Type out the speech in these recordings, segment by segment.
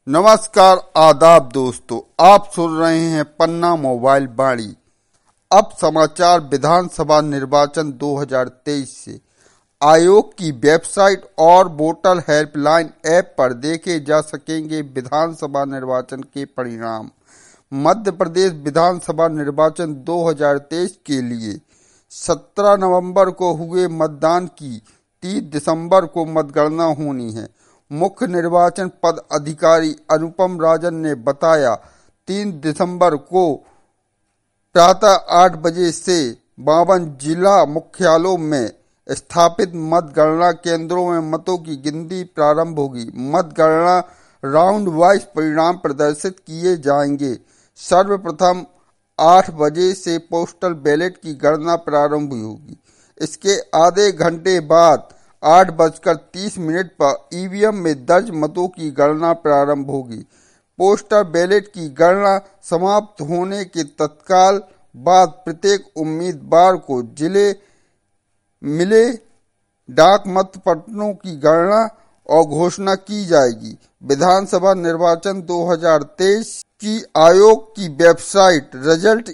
नमस्कार आदाब दोस्तों, आप सुन रहे हैं पन्ना मोबाइल वाणी। अब समाचार विधानसभा निर्वाचन 2023 से। आयोग की वेबसाइट और वोटर हेल्पलाइन ऐप पर देखे जा सकेंगे विधानसभा निर्वाचन के परिणाम। मध्य प्रदेश विधानसभा निर्वाचन 2023 के लिए 17 नवंबर को हुए मतदान की 30 दिसंबर को मतगणना होनी है। मुख्य निर्वाचन पद अधिकारी अनुपम राजन ने बताया, 3 दिसंबर को प्रातः 8 बजे से 52 जिला मुख्यालयों में स्थापित मतगणना केंद्रों में मतों की गिनती प्रारंभ होगी। मतगणना राउंड वाइज परिणाम प्रदर्शित किए जाएंगे। सर्वप्रथम 8 बजे से पोस्टल बैलेट की गणना प्रारंभ होगी। इसके आधे घंटे बाद 8:30 पर ईवीएम में दर्ज मतों की गणना प्रारंभ होगी। पोस्टल बैलेट की गणना समाप्त होने के तत्काल बाद प्रत्येक उम्मीदवार को जिले मिले डाक मतपत्रों की गणना और घोषणा की जाएगी। विधानसभा निर्वाचन 2023 की आयोग की वेबसाइट रिजल्ट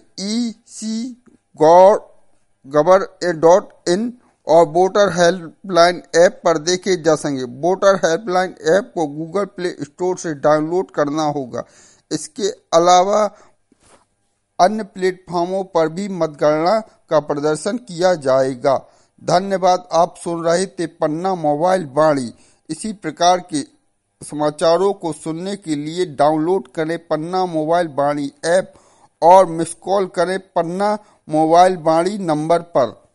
ec.gov.in और वोटर हेल्पलाइन ऐप पर देखे जा सकेंगे। वोटर हेल्पलाइन ऐप को गूगल प्ले स्टोर से डाउनलोड करना होगा। इसके अलावा अन्य प्लेटफॉर्मों पर भी मतगणना का प्रदर्शन किया जाएगा। धन्यवाद। आप सुन रहे थे पन्ना मोबाइल वाणी। इसी प्रकार के समाचारों को सुनने के लिए डाउनलोड करें पन्ना मोबाइल वाणी ऐप और मिस कॉल करें पन्ना मोबाइल वाणी नंबर पर।